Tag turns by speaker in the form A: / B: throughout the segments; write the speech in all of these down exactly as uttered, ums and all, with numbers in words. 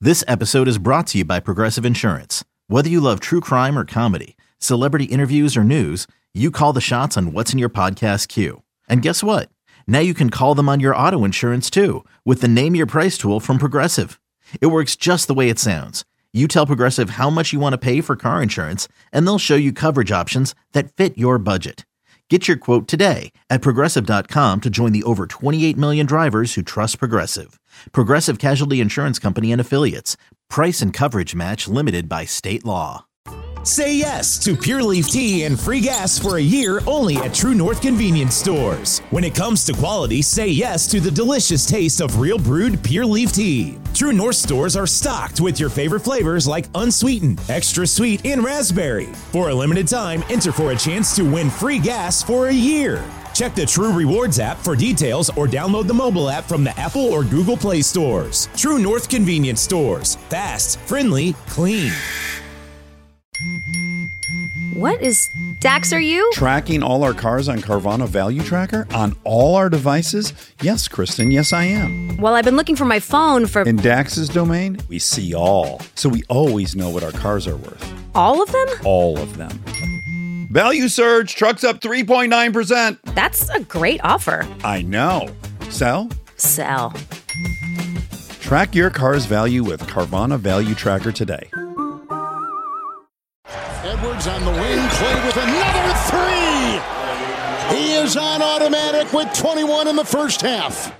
A: This episode is brought to you by Progressive Insurance. Whether you love true crime or comedy, celebrity interviews or news, you call the shots on what's in your podcast queue. And guess what? Now you can call them on your auto insurance too with the Name Your Price tool from Progressive. It works just the way it sounds. You tell Progressive how much you want to pay for car insurance, and they'll show you coverage options that fit your budget. Get your quote today at Progressive dot com to join the over twenty-eight million drivers who trust Progressive. Progressive Casualty Insurance Company and Affiliates. Price and coverage match limited by state law.
B: Say yes to Pure Leaf Tea and free gas for a year only at True North Convenience Stores. When it comes to quality, say yes to the delicious taste of real brewed Pure Leaf Tea. True North stores are stocked with your favorite flavors like unsweetened, extra sweet, and raspberry. For a limited time, enter for a chance to win free gas for a year. Check the True Rewards app for details or download the mobile app from the Apple or Google Play stores. True North Convenience Stores. Fast, friendly, clean.
C: What is Dax, are you?
D: Tracking all our cars on Carvana Value Tracker on all our devices? Yes, Kristen, yes I am.
C: Well, I've been looking for my phone for...
D: In Dax's domain, we see all. So we always know what our cars are worth.
C: All of them?
D: All of them. Value surge, trucks up three point nine percent.
C: That's a great offer.
D: I know. Sell?
C: Sell.
D: Track your car's value with Carvana Value Tracker today.
E: Edwards on the wing, Clay with another three. He is on automatic with twenty-one in the first half.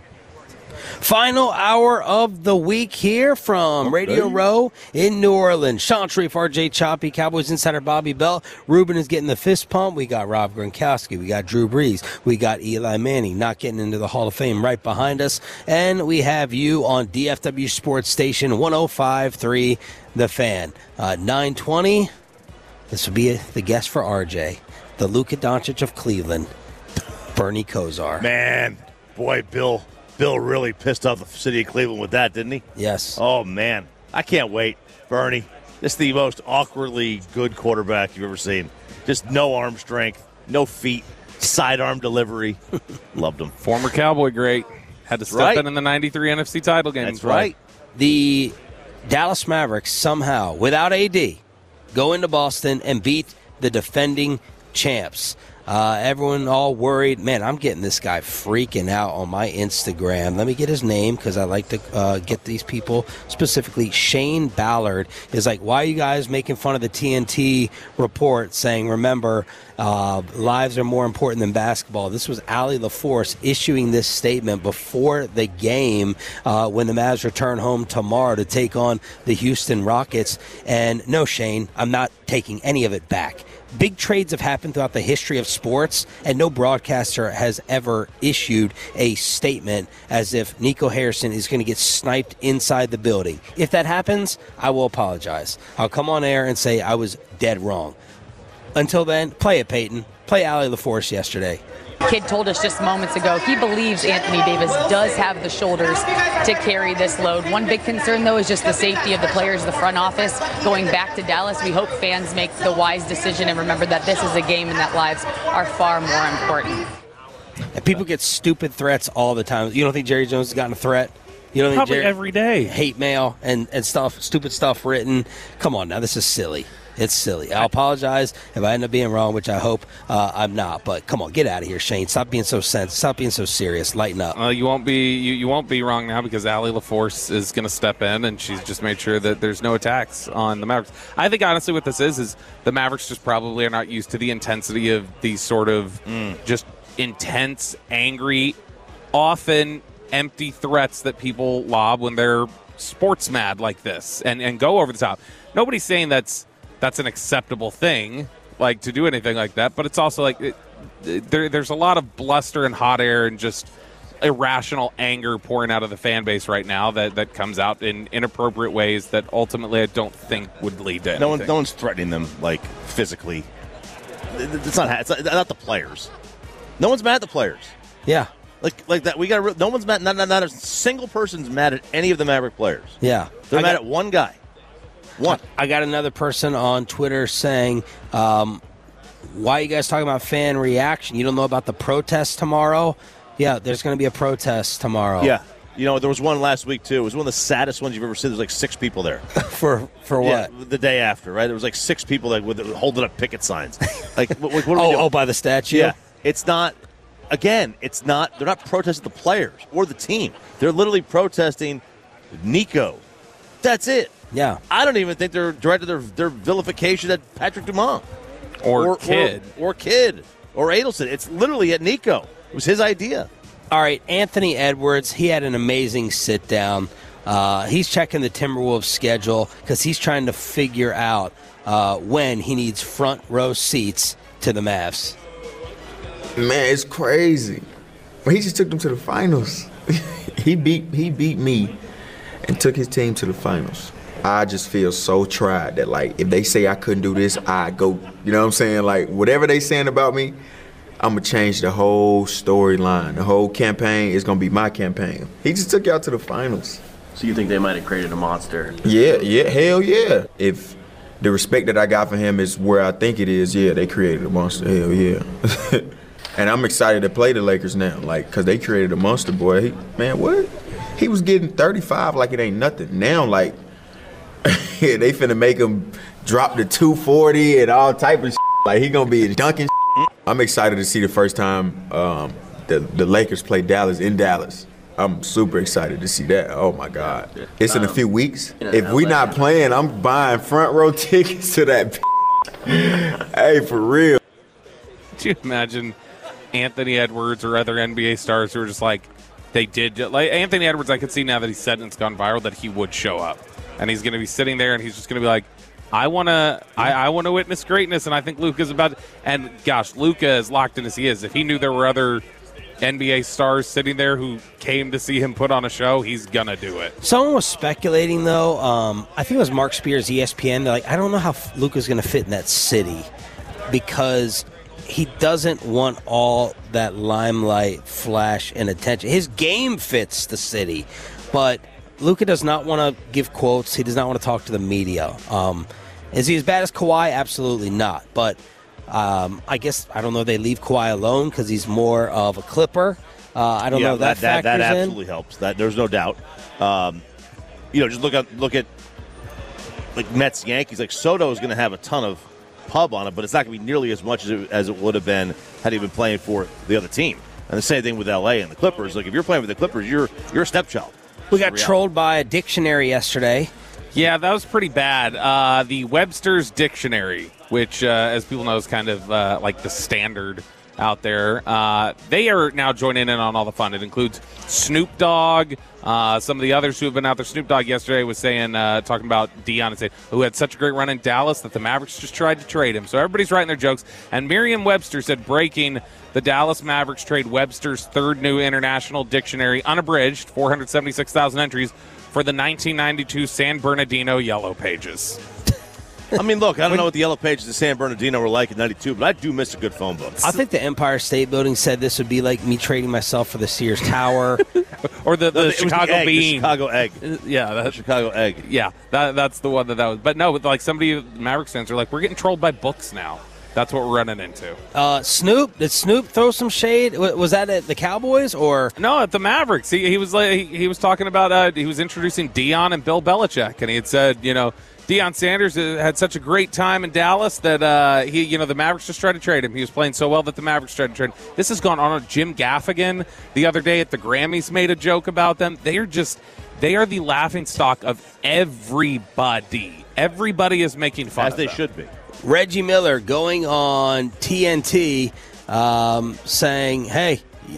F: Final hour of the week here from Radio Row in New Orleans. Sean Sharif, R J Choppy, Cowboys insider Bobby Bell. Ruben is getting the fist pump. We got Rob Gronkowski. We got Drew Brees. We got Eli Manning not getting into the Hall of Fame right behind us. And we have you on D F W Sports Station one oh five point three The Fan. Uh, nine twenty. This will be the guest for R J, the Luka Doncic of Cleveland, Bernie Kosar.
G: Man, boy, Bill Bill really pissed off the city of Cleveland with that, didn't he?
F: Yes.
G: Oh, man. I can't wait. Bernie, this is the most awkwardly good quarterback you've ever seen. Just no arm strength, no feet, sidearm delivery. Loved him.
H: Former Cowboy great. Had to step
G: right.
H: in in the ninety-three N F C title game.
G: That's right.
F: The Dallas Mavericks somehow, without A D, go into Boston and beat the defending champs. Uh, everyone all worried. Man, I'm getting this guy freaking out on my Instagram. Let me get his name because I like to uh, get these people specifically. Shane Ballard is like, why are you guys making fun of the T N T report saying, remember, uh, lives are more important than basketball? This was Allie LaForce issuing this statement before the game uh, when the Mavs return home tomorrow to take on the Houston Rockets. And no, Shane, I'm not taking any of it back. Big trades have happened throughout the history of sports, and no broadcaster has ever issued a statement as if Nico Harrison is going to get sniped inside the building. If that happens, I will apologize. I'll come on air and say I was dead wrong. Until then, play it, Peyton. Play Allie LaForce yesterday.
I: Kid told us just moments ago he believes Anthony Davis does have the shoulders to carry this load. One big concern, though, is just the safety of the players, the front office. Going back to Dallas, we hope fans make the wise decision and remember that this is a game and that lives are far more important.
F: And people get stupid threats all the time. You don't think Jerry Jones has gotten a threat? You don't think
H: Probably
F: Jerry,
H: every day.
F: Hate mail and, and stuff, stupid stuff written. Come on now, this is silly. It's silly. I apologize if I end up being wrong, which I hope uh, I'm not. But come on, get out of here, Shane. Stop being so sensitive. Stop being so serious. Lighten up.
H: Uh, you won't be you, you won't be wrong now because Allie LaForce is going to step in, and she's just made sure that there's no attacks on the Mavericks. I think honestly, what this is is the Mavericks just probably are not used to the intensity of these sort of mm. just intense, angry, often empty threats that people lob when they're sports mad like this and, and go over the top. Nobody's saying that's. That's an acceptable thing, like to do anything like that. But it's also like it, it, there, there's a lot of bluster and hot air and just irrational anger pouring out of the fan base right now that, that comes out in inappropriate ways that ultimately I don't think would lead to anything.
G: No one, no one's threatening them like physically. It's not. It's not, not the players. No one's mad at the players.
F: Yeah,
G: like like that. We got. No one's mad. Not, not, not a single person's mad at any of the Maverick players.
F: Yeah,
G: they're
F: I
G: mad
F: got,
G: at one guy. One.
F: I got another person on Twitter saying, um, why are you guys talking about fan reaction? You don't know about the protest tomorrow? Yeah, there's going to be a protest tomorrow.
G: Yeah. You know, there was one last week, too. It was one of the saddest ones you've ever seen. There was like six people there.
F: for for what?
G: Yeah, the day after, right? There was like six people like with holding up picket signs. Like, what, what are we
F: oh,
G: doing?
F: oh, by the statue?
G: Yeah. It's not, again, it's not, they're not protesting the players or the team. They're literally protesting Nico. That's it.
F: Yeah.
G: I don't even think they're directed their, their vilification at Patrick Dumont.
H: Or,
G: or
H: Kid.
G: Or, or Kid. Or Adelson. It's literally at Nico. It was his idea.
F: All right, Anthony Edwards, he had an amazing sit-down. Uh, he's checking the Timberwolves schedule because he's trying to figure out uh, when he needs front row seats to the Mavs.
J: Man, it's crazy. But he just took them to the finals. he beat he beat me and took his team to the finals. I just feel so tried that, like, if they say I couldn't do this, I go. You know what I'm saying? Like, whatever they saying about me, I'm going to change the whole storyline. The whole campaign is going to be my campaign. He just took y'all to the finals.
K: So you think they might have created a monster?
J: Yeah, yeah, hell yeah. If the respect that I got for him is where I think it is, yeah, they created a monster. Hell yeah. And I'm excited to play the Lakers now, like, because they created a monster, boy. He, man, what? He was getting thirty-five like it ain't nothing. Now, like, they finna make him drop to two forty and all type of shit. Like, he gonna be dunking shit. I'm excited to see the first time um, the, the Lakers play Dallas in Dallas. I'm super excited to see that. Oh, my God. It's in a few weeks. If we not playing, I'm buying front row tickets to that. Hey, for real.
H: Could you imagine Anthony Edwards or other N B A stars who are just like, they did, like Anthony Edwards, I could see now that he's said and it's gone viral that he would show up. And he's going to be sitting there and he's just going to be like, I want to I, I want to witness greatness, and I think Luka's about to, and gosh, Luka, as locked in as he is, if he knew there were other N B A stars sitting there who came to see him put on a show, he's going to do it.
F: Someone was speculating, though, um, I think it was Mark Spears, E S P N, they're like, I don't know how Luka's going to fit in that city because he doesn't want all that limelight, flash, and attention. His game fits the city, but Luka does not want to give quotes. He does not want to talk to the media. Um, is he as bad as Kawhi? Absolutely not. But um, I guess, I don't know, they leave Kawhi alone because he's more of a Clipper. Uh, I don't
G: yeah,
F: know if that,
G: that, that, that
F: factors
G: absolutely
F: in.
G: helps. That there's no doubt. Um, you know, just look at look at like Mets, Yankees. Like Soto is going to have a ton of pub on it, but it's not going to be nearly as much as it, as it would have been had he been playing for the other team. And the same thing with L A and the Clippers. Like if you're playing with the Clippers, you're you're a stepchild.
F: We got trolled by a dictionary yesterday.
H: Yeah, that was pretty bad. Uh, the Webster's Dictionary, which, uh, as people know, is kind of uh, like the standard out there. Uh, they are now joining in on all the fun. It includes Snoop Dogg, uh, some of the others who have been out there. Snoop Dogg yesterday was saying, uh, talking about Deion and saying, who had such a great run in Dallas that the Mavericks just tried to trade him. So everybody's writing their jokes. And Merriam-Webster said, breaking, the Dallas Mavericks trade Webster's third new international dictionary, unabridged, four hundred seventy-six thousand entries, for the nineteen ninety-two San Bernardino Yellow Pages.
G: I mean, look, I don't know what the Yellow Pages of San Bernardino were like in ninety-two, but I do miss a good phone book.
F: I think the Empire State Building said this would be like me trading myself for the Sears Tower.
H: Or the, the
G: No, it was
H: Chicago
G: the egg, the
H: Bean.
G: Chicago Egg.
H: Yeah,
G: The
H: that,
G: Chicago Egg.
H: yeah, that, that's the one that that was. But no, like somebody, Mavericks fans are like, we're getting trolled by books now. That's what we're running into.
F: Uh, Snoop, did Snoop throw some shade? W- Was that at the Cowboys or?
H: No, at the Mavericks. He, he was like he, he was talking about uh, he was introducing Deion and Bill Belichick, and he had said, you know, Deion Sanders had such a great time in Dallas that uh, he, you know, the Mavericks just tried to trade him. He was playing so well that the Mavericks tried to trade him. This has gone on. Jim Gaffigan the other day at the Grammys made a joke about them. They are just they are the laughingstock of everybody. Everybody is making fun
G: As
H: of
G: they
H: them.
G: should be.
F: Reggie Miller going on T N T um, saying, hey, y-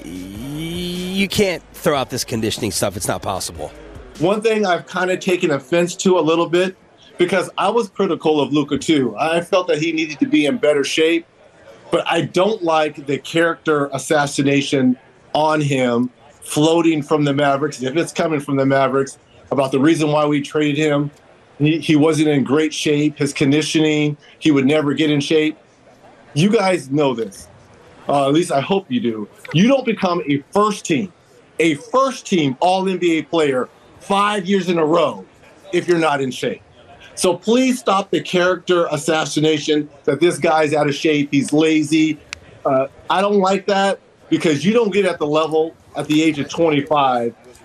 F: you can't throw out this conditioning stuff. It's not possible.
L: One thing I've kind of taken offense to a little bit, because I was critical of Luka too. I felt that he needed to be in better shape, but I don't like the character assassination on him floating from the Mavericks. If it's coming from the Mavericks about the reason why we traded him, he, he wasn't in great shape, his conditioning, he would never get in shape. You guys know this. Uh, at least I hope you do. You don't become a first team, a first team All N B A player five years in a row if you're not in shape. So please stop the character assassination that this guy's out of shape, he's lazy. Uh, I don't like that because you don't get at the level at the age of twenty-five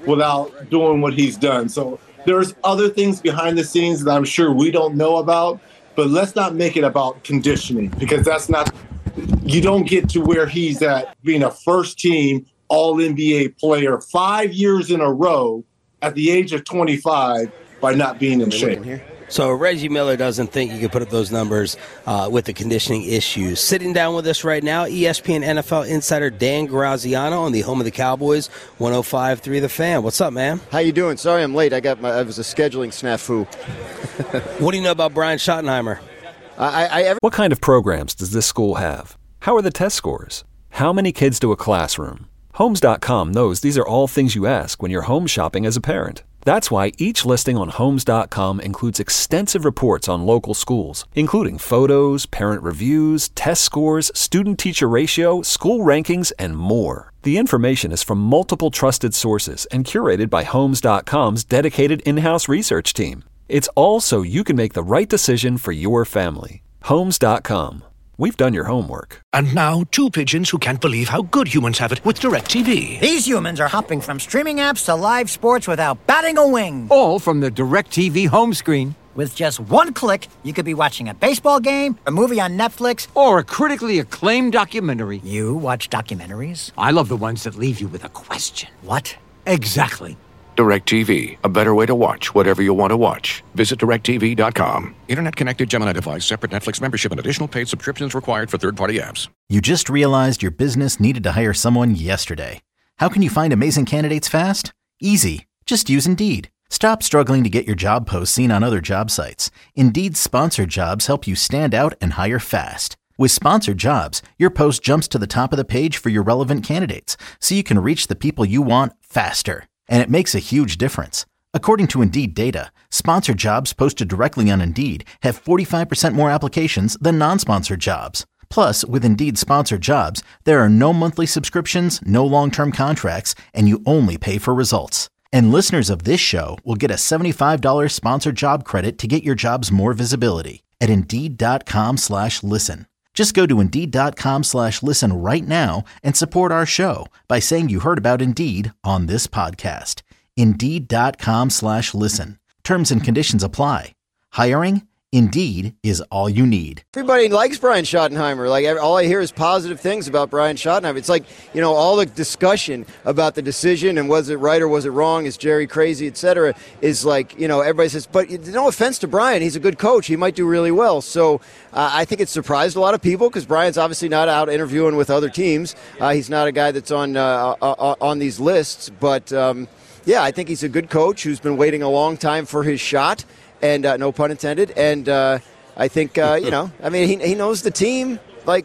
L: without doing what he's done. So there's other things behind the scenes that I'm sure we don't know about, but let's not make it about conditioning, because that's not, you don't get to where he's at being a first team all N B A player five years in a row at the age of twenty-five by not being in shape.
F: So Reggie Miller doesn't think you can put up those numbers uh, with the conditioning issues. Sitting down with us right now, E S P N N F L insider Dan Graziano on the home of the Cowboys, one oh five point three The Fan. What's up, man?
M: How you doing? Sorry I'm late. I got my. I was a scheduling snafu.
F: What do you know about Brian Schottenheimer?
M: I, I every-
N: What kind of programs does this school have? How are the test scores? How many kids do a classroom? Homes dot com knows these are all things you ask when you're home shopping as a parent. That's why each listing on Homes dot com includes extensive reports on local schools, including photos, parent reviews, test scores, student-teacher ratio, school rankings, and more. The information is from multiple trusted sources and curated by Homes dot com's dedicated in-house research team. It's all so you can make the right decision for your family. Homes dot com. We've done your homework.
O: And now, two pigeons who can't believe how good humans have it with DirecTV.
P: These humans are hopping from streaming apps to live sports without batting a wing.
Q: All from the DirecTV home screen.
P: With just one click, you could be watching a baseball game, a movie on Netflix,
Q: or a critically acclaimed documentary.
P: You watch documentaries?
Q: I love the ones that leave you with a question.
P: What?
Q: Exactly.
O: DirecTV, a better way to watch whatever you want to watch. Visit direct T V dot com. Internet-connected Gemini device, separate Netflix membership, and additional paid subscriptions required for third-party apps.
A: You just realized your business needed to hire someone yesterday. How can you find amazing candidates fast? Easy. Just use Indeed. Stop struggling to get your job posts seen on other job sites. Indeed's sponsored jobs help you stand out and hire fast. With sponsored jobs, your post jumps to the top of the page for your relevant candidates, so you can reach the people you want faster. And it makes a huge difference. According to Indeed data, sponsored jobs posted directly on Indeed have forty-five percent more applications than non-sponsored jobs. Plus, with Indeed sponsored jobs, there are no monthly subscriptions, no long-term contracts, and you only pay for results. And listeners of this show will get a seventy-five dollars sponsored job credit to get your jobs more visibility at Indeed.com slash listen. Just go to Indeed.com slash listen right now and support our show by saying you heard about Indeed on this podcast. Indeed.com slash listen. Terms and conditions apply. Hiring? Indeed is all you need.
M: Everybody likes Brian Schottenheimer. Like, all I hear is positive things about Brian Schottenheimer. It's like, you know, all the discussion about the decision and was it right or was it wrong, is Jerry crazy, et cetera, is like, you know, everybody says, but no offense to Brian, he's a good coach. He might do really well. So uh, I think it surprised a lot of people because Brian's obviously not out interviewing with other teams. Uh, he's not a guy that's on, uh, uh, on these lists. But, um, yeah, I think he's a good coach who's been waiting a long time for his shot. And uh, no pun intended. And uh, I think, uh, you know, I mean, he, he knows the team. Like,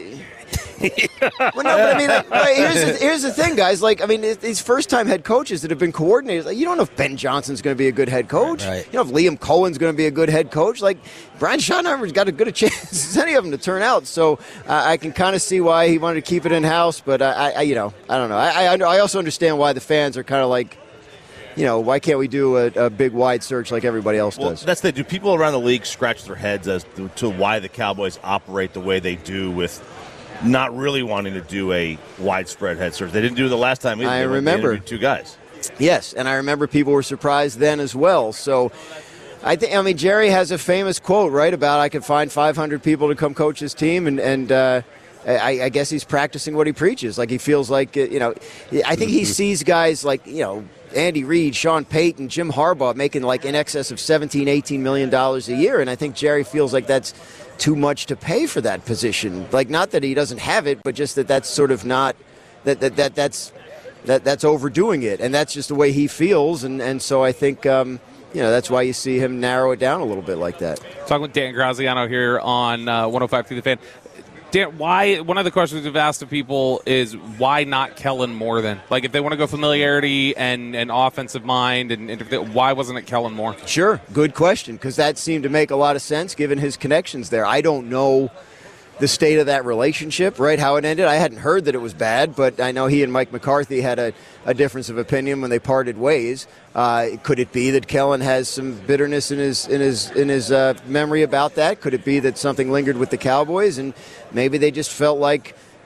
M: uh, well, no, but I mean, like, like, here's, the, here's the thing, guys. Like, I mean, these first-time head coaches that have been coordinators, like, you don't know if Ben Johnson's going to be a good head coach. Right. You know if Liam Cohen's going to be a good head coach. Like, Brian Schottenheimer's got as good a chance as any of them to turn out. So uh, I can kind of see why he wanted to keep it in-house. But, uh, I, I, you know, I don't know. I, I, I also understand why the fans are kind of like, you know, why can't we do a, a big wide search like everybody else
G: well,
M: does?
G: That's the do people around the league scratch their heads as to, to why the Cowboys operate the way they do with not really wanting to do a widespread head search. They didn't do it the last time either.
M: I
G: they
M: remember
G: two guys.
M: Yes, and I remember people were surprised then as well. So I think I mean Jerry has a famous quote, right, about I could find five hundred people to come coach his team, and and. Uh, I, I guess he's practicing what he preaches. Like, he feels like, you know, I think he sees guys like, you know, Andy Reid, Sean Payton, Jim Harbaugh making like in excess of seventeen, eighteen million dollars a year. And I think Jerry feels like that's too much to pay for that position. Like, not that he doesn't have it, but just that that's sort of not, that, that, that that's, that that's overdoing it. And that's just the way he feels. And, and so I think, um, you know, that's why you see him narrow it down a little bit like that.
H: Talking with Dan Graziano here on uh, one oh five point three The Fan. Dan, why? One of the questions we've asked of people is why not Kellen Moore then? Like, if they want to go familiarity and, and offensive mind, and, and they, why wasn't it Kellen Moore?
M: Sure, good question, because that seemed to make a lot of sense given his connections there. I don't know the state of that relationship, right, how it ended. I hadn't heard that it was bad, but I know he and Mike McCarthy had a, a difference of opinion when they parted ways. Uh, could it be that Kellen has some bitterness in his in his in his uh, memory about that? Could it be that something lingered with the Cowboys and maybe they just felt like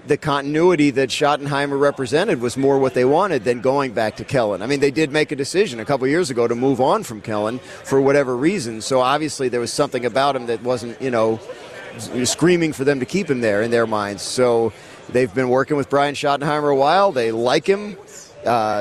M: the continuity that Schottenheimer represented was more what they wanted than going back to Kellen. I mean, they did make a decision a couple years ago to move on from Kellen for whatever reason. So obviously there was something about him that wasn't, you know, screaming for them to keep him there in their minds. So they've been working with Brian Schottenheimer a while. They like him. Uh,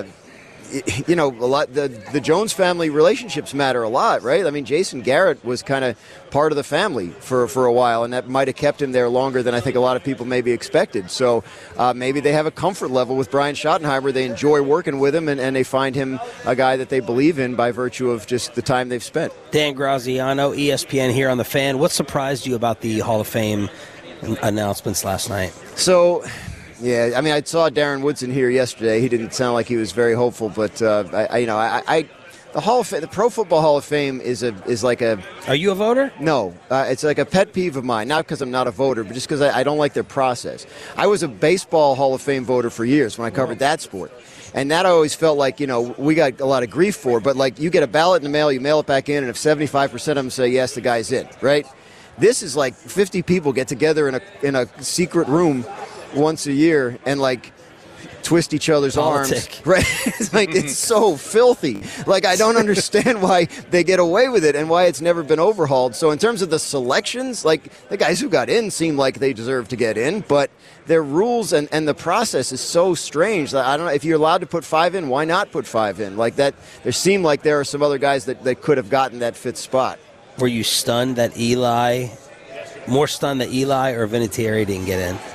M: you know, a lot. The the Jones family relationships matter a lot, right? I mean, Jason Garrett was kind of part of the family for, for a while, and that might have kept him there longer than I think a lot of people maybe expected. So uh, maybe they have a comfort level with Brian Schottenheimer. They enjoy working with him, and, and they find him a guy that they believe in by virtue of just the time they've spent.
F: Dan Graziano, E S P N here on The Fan. What surprised you about the Hall of Fame announcements last night?
M: So... Yeah, I mean, I saw Darren Woodson here yesterday. He didn't sound like he was very hopeful, but uh, I, I, you know, I, I, the Hall of Fame, the Pro Football Hall of Fame is a is like a.
F: Are you a voter?
M: No, uh, it's like a pet peeve of mine. Not because I'm not a voter, but just because I, I don't like their process. I was a baseball Hall of Fame voter for years when I covered that sport. And that I always felt like, you know, we got a lot of grief for. But, like, you get a ballot in the mail, you mail it back in, and if seventy-five percent of them say yes, the guy's in, right? This is like fifty people get together in a in a secret room once a year and, like, twist each other's
F: Politic.
M: arms. Right? It's like, it's so filthy. Like, I don't understand why they get away with it and why it's never been overhauled. So in terms of the selections, like, the guys who got in seem like they deserve to get in, but their rules and, and the process is so strange. I don't know, if you're allowed to put five in, why not put five in? Like, that, there seemed like there are some other guys that, that could have gotten that fifth spot.
F: Were you stunned that Eli, more stunned that Eli or Vinatieri didn't get in?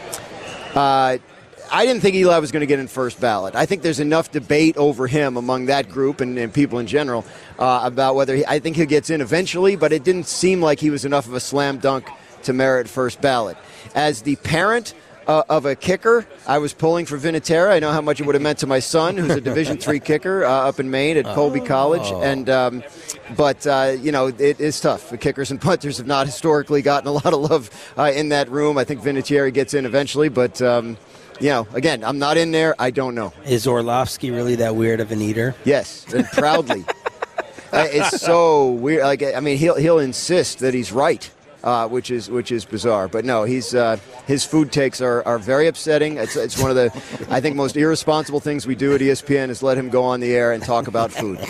M: Uh, I didn't think Eli was going to get in first ballot. I think there's enough debate over him among that group and, and people in general uh, about whether he, I think he gets in eventually, but it didn't seem like he was enough of a slam dunk to merit first ballot. As the parent uh, of a kicker, I was pulling for Vinatieri. I know how much it would have meant to my son, who's a Division three kicker uh, up in Maine at Colby oh. College. And um, But, uh, you know, it is tough. The kickers and punters have not historically gotten a lot of love uh, in that room. I think Vinatieri gets in eventually, but... Um, You know, again, I'm not in there. I don't know.
F: Is Orlovsky really that weird of an eater?
M: Yes, and proudly. uh, it's so weird. Like, I mean, he'll he'll insist that he's right, uh, which is which is bizarre. But no, he's uh, his food takes are, are very upsetting. It's it's one of the I think most irresponsible things we do at E S P N is let him go on the air and talk about food.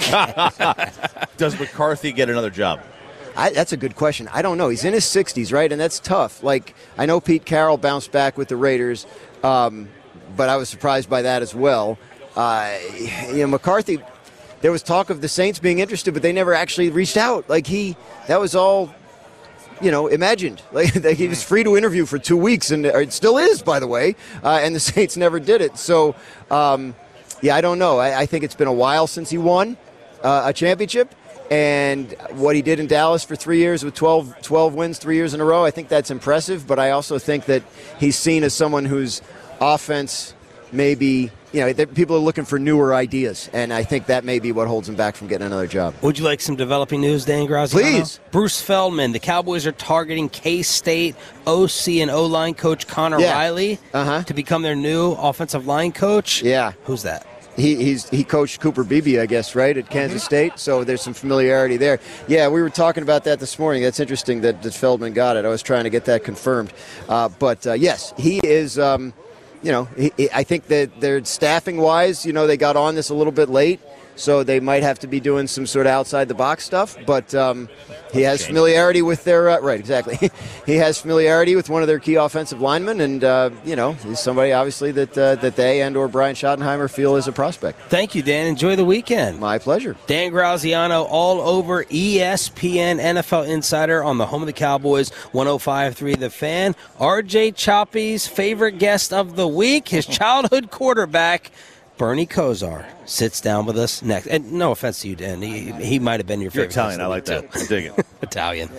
G: Does McCarthy get another job?
M: I, that's a good question. I don't know. He's in his sixties, right? And that's tough. Like, I know Pete Carroll bounced back with the Raiders, um, but I was surprised by that as well. Uh, you know, McCarthy, there was talk of the Saints being interested, but they never actually reached out. Like, he, that was all, you know, imagined. Like, he was free to interview for two weeks, and it still is, by the way, uh, and the Saints never did it. So, um, yeah, I don't know. I, I think it's been a while since he won uh, a championship. And what he did in Dallas for three years with twelve, twelve wins, three years in a row, I think that's impressive. But I also think that he's seen as someone whose offense maybe, you know, people are looking for newer ideas. And I think that may be what holds him back from getting another job.
F: Would you like some developing news, Dan Graziano?
M: Please.
F: Bruce Feldman, the Cowboys are targeting K-State O C and O-line coach Connor
M: yeah.
F: Riley
M: uh-huh.
F: to become their new offensive line coach.
M: Yeah.
F: Who's that?
M: He he's, he coached Cooper Beebe, I guess, right, at Kansas mm-hmm. State, so there's some familiarity there. Yeah, we were talking about that this morning. That's interesting that, that Feldman got it. I was trying to get that confirmed. Uh, but, uh, yes, he is, um, you know, he, he, I think that they're staffing-wise, you know, they got on this a little bit late, so they might have to be doing some sort of outside-the-box stuff, but um, he has familiarity with their uh, – right, exactly. He has familiarity with one of their key offensive linemen, and, uh, you know, he's somebody, obviously, that uh, that they and or Brian Schottenheimer feel is a prospect.
F: Thank you, Dan. Enjoy the weekend.
M: My pleasure.
F: Dan Graziano all over E S P N N F L Insider on the home of the Cowboys, one oh five point three The Fan. R J Choppy's favorite guest of the week, his childhood quarterback, Bernie Kosar, sits down with us next. And no offense to you, Dan. He, he might have been your favorite.
G: You're Italian. I like
F: too.
G: that. I dig it.
F: Italian.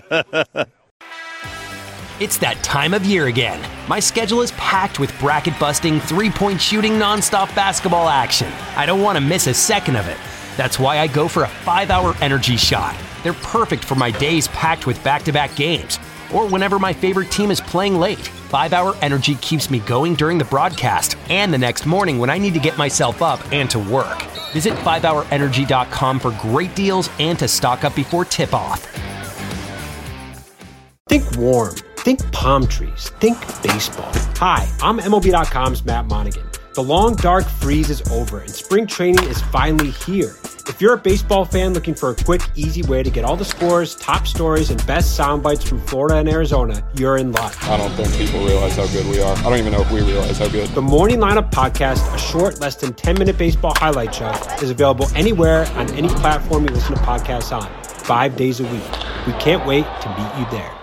R: It's that time of year again. My schedule is packed with bracket-busting, three-point shooting, nonstop basketball action. I don't want to miss a second of it. That's why I go for a five-hour energy shot. They're perfect for my days packed with back-to-back games, or whenever my favorite team is playing late. five-hour Energy keeps me going during the broadcast and the next morning when I need to get myself up and to work. Visit five hour energy dot com for great deals and to stock up before tip-off.
S: Think warm. Think palm trees. Think baseball. Hi, I'm M L B dot com's Matt Monaghan. The long, dark freeze is over, and spring training is finally here. If you're a baseball fan looking for a quick, easy way to get all the scores, top stories, and best sound bites from Florida and Arizona, you're in luck.
T: I don't think people realize how good we are. I don't even know if we realize how good.
S: The Morning Lineup Podcast, a short, less than ten-minute baseball highlight show, is available anywhere on any platform you listen to podcasts on, five days a week. We can't wait to meet you there.